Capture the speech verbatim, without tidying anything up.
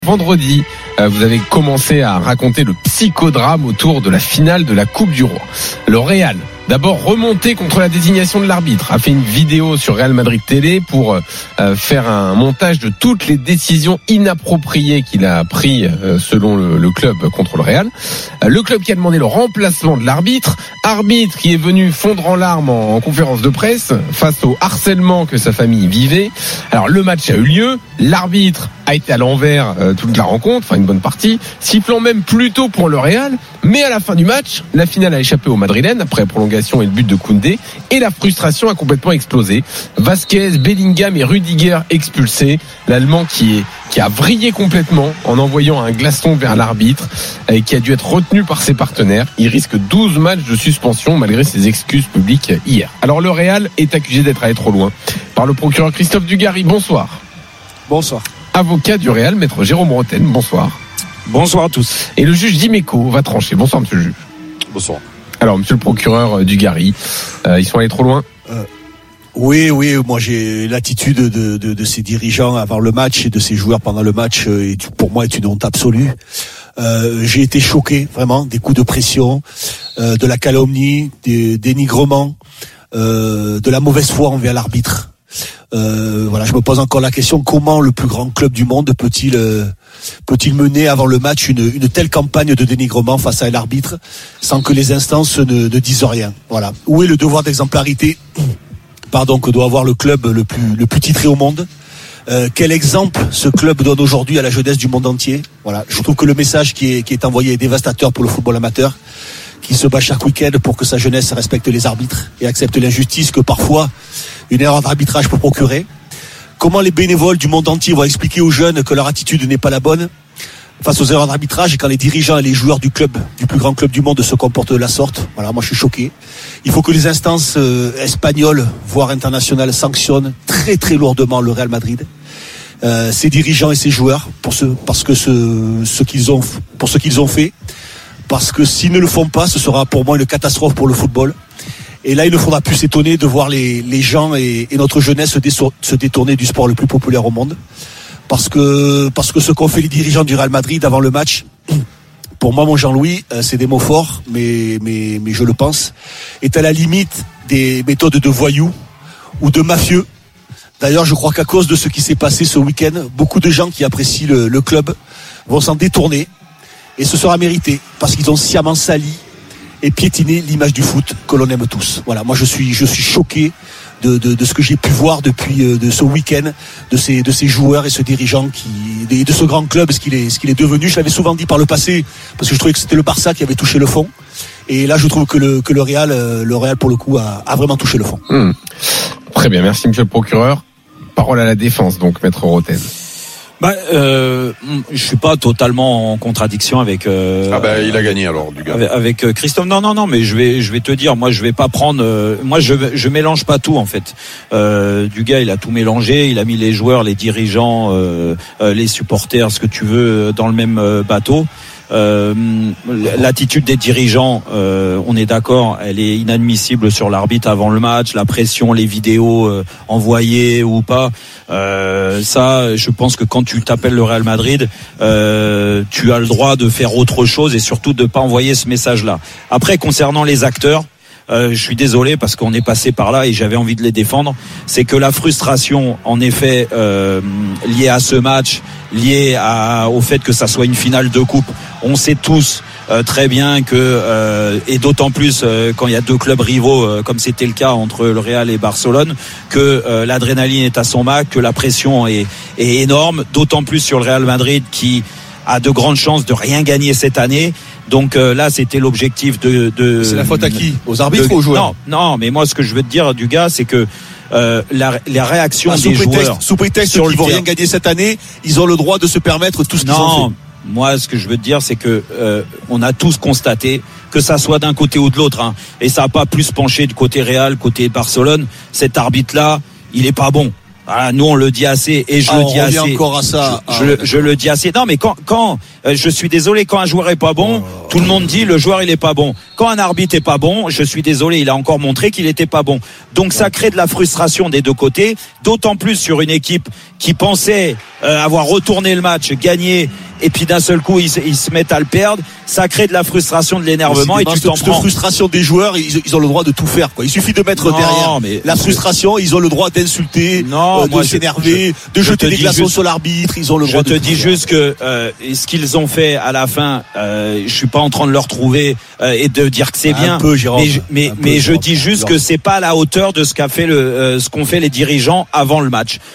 Vendredi, vous avez commencé à raconter le psychodrame autour de la finale de la Coupe du Roi. Le Real, d'abord remonté contre la désignation de l'arbitre, a fait une vidéo sur Real Madrid Télé pour euh, faire un montage de toutes les décisions inappropriées qu'il a prises euh, selon le, le club contre le Real. Euh, le club qui a demandé le remplacement de l'arbitre, arbitre qui est venu fondre en larmes en, en conférence de presse face au harcèlement que sa famille vivait. Alors le match a eu lieu, l'arbitre a été à l'envers euh, toute la rencontre, enfin une bonne partie, sifflant même plus tôt pour le Real, mais à la fin du match, la finale a échappé aux Madrilènes après prolongation et le but de Koundé, et la frustration a complètement explosé. Vasquez, Bellingham et Rudiger expulsés, l'Allemand qui est qui a vrillé complètement en envoyant un glaçon vers l'arbitre et qui a dû être retenu par ses partenaires. Il risque douze matchs de suspension malgré ses excuses publiques hier. Alors le Real est accusé d'être allé trop loin par le procureur Christophe Dugarry. Bonsoir. Bonsoir. Avocat du Real, maître Jérôme Roten. Bonsoir. Bonsoir à tous. Et le juge Dimeco va trancher. Bonsoir monsieur le juge. Bonsoir. Alors monsieur le procureur Dugarry, euh, ils sont allés trop loin euh... Oui, oui, moi j'ai l'attitude de, de, de ces dirigeants avant le match et de ces joueurs pendant le match, et pour moi est une honte absolue. Euh, j'ai été choqué, vraiment, des coups de pression, euh, de la calomnie, des dénigrements, euh, de la mauvaise foi envers l'arbitre. Euh, voilà, je me pose encore la question, comment le plus grand club du monde peut-il euh, peut-il mener avant le match une, une telle campagne de dénigrement face à l'arbitre sans que les instances ne, ne disent rien. Voilà. Où est le devoir d'exemplarité pardon, que doit avoir le club le plus, le plus titré au monde? Euh, quel exemple ce club donne aujourd'hui à la jeunesse du monde entier? Voilà, je trouve que le message qui est, qui est envoyé est dévastateur pour le football amateur, qui se bat chaque week-end pour que sa jeunesse respecte les arbitres et accepte l'injustice que parfois une erreur d'arbitrage peut procurer. Comment les bénévoles du monde entier vont expliquer aux jeunes que leur attitude n'est pas la bonne face aux erreurs d'arbitrage, et quand les dirigeants et les joueurs du club, du plus grand club du monde, se comportent de la sorte? Voilà, moi je suis choqué. Il faut que les instances euh, espagnoles, voire internationales, sanctionnent très très lourdement le Real Madrid, euh, ses dirigeants et ses joueurs, pour ce, parce que ce, ce qu'ils ont, pour ce qu'ils ont fait. Parce que s'ils ne le font pas, ce sera pour moi une catastrophe pour le football. Et là, il ne faudra plus s'étonner de voir les, les gens et, et notre jeunesse se, déso- se détourner du sport le plus populaire au monde. Parce que, parce que ce qu'ont fait les dirigeants du Real Madrid avant le match, pour moi, mon Jean-Louis, c'est des mots forts, mais, mais, mais je le pense, est à la limite des méthodes de voyous ou de mafieux. D'ailleurs, je crois qu'à cause de ce qui s'est passé ce week-end, beaucoup de gens qui apprécient le, le club vont s'en détourner, et ce sera mérité, parce qu'ils ont sciemment sali et piétiné l'image du foot que l'on aime tous. Voilà, moi je suis, je suis choqué de, de, de ce que j'ai pu voir depuis euh, de ce week-end, de ces, de ces joueurs et ce dirigeant qui, de, de ce grand club, ce qu'il est, ce qu'il est devenu. Je l'avais souvent dit par le passé, parce que je trouvais que c'était le Barça qui avait touché le fond. Et là, je trouve que le, que le Real, le Real pour le coup, a, a vraiment touché le fond. Mmh. Très bien, merci monsieur le procureur. Parole à la défense, donc, maître Roten. Bah, euh, je suis pas totalement en contradiction avec. Euh, ah bah il a gagné alors du gars. Avec, avec Christophe. Non non non, mais je vais je vais te dire, moi je vais pas prendre. Euh, moi je je mélange pas tout en fait. Euh, du gars, il a tout mélangé, il a mis les joueurs, les dirigeants, euh, euh, les supporters, ce que tu veux, dans le même euh, bateau. Euh, l'attitude des dirigeants, euh, on est d'accord, elle est inadmissible sur l'arbitre avant le match, la pression, les vidéos euh, envoyées ou pas. Euh, ça, je pense que quand tu t'appelles le Real Madrid, euh, tu as le droit de faire autre chose et surtout de pas envoyer ce message-là. Après, concernant les acteurs, Euh, je suis désolé parce qu'on est passé par là et j'avais envie de les défendre. C'est que la frustration, en effet, euh, liée à ce match, liée à, au fait que ça soit une finale de coupe, on sait tous euh, très bien que, euh, et d'autant plus euh, quand il y a deux clubs rivaux, euh, comme c'était le cas entre le Real et Barcelone, que euh, l'adrénaline est à son max, que la pression est, est énorme, d'autant plus sur le Real Madrid qui a de grandes chances de rien gagner cette année. Donc euh, là, c'était l'objectif de, de. C'est la faute à qui? Aux arbitres de, ou aux joueurs? Non, non. Mais moi, ce que je veux te dire, du gars, c'est que euh, la, la réaction ah, des sous prétexte, joueurs. Sous prétexte qu'ils vont rien gagner cette année, ils ont le droit de se permettre tout ce qu'ils non, ont fait. Moi, ce que je veux te dire, c'est que euh, on a tous constaté, que ça soit d'un côté ou de l'autre, hein, et ça n'a pas plus penché du côté Real, côté Barcelone. Cet arbitre-là, il est pas bon. Ah, nous on le dit assez et je ah, le dis on assez. encore à ça. Je, je, je le dis assez. Non, mais quand, quand, euh, je suis désolé, quand un joueur est pas bon, oh. tout le monde dit le joueur il est pas bon. Quand un arbitre est pas bon, je suis désolé, il a encore montré qu'il était pas bon. Donc ça crée de la frustration des deux côtés, d'autant plus sur une équipe qui pensait euh, avoir retourné le match, gagné, et puis d'un seul coup ils, ils se mettent à le perdre. Ça crée de la frustration, de l'énervement, et tu t'en prends. La frustration des joueurs, ils, ils ont le droit de tout faire, quoi. Il suffit de mettre non, derrière mais la frustration, ils ont le droit d'insulter, non, euh, de moi, s'énerver, je, de jeter des glaçons juste, sur l'arbitre. Ils ont le je droit. Je te dis juste que euh, ce qu'ils ont fait à la fin, euh, je suis pas en train de leur trouver euh, et de dire que c'est un bien. Peu, Jérôme, mais je, mais, peu, mais Jérôme, je dis juste que c'est pas à la hauteur de ce qu'a fait le, euh, ce qu'ont fait les dirigeants avant le match.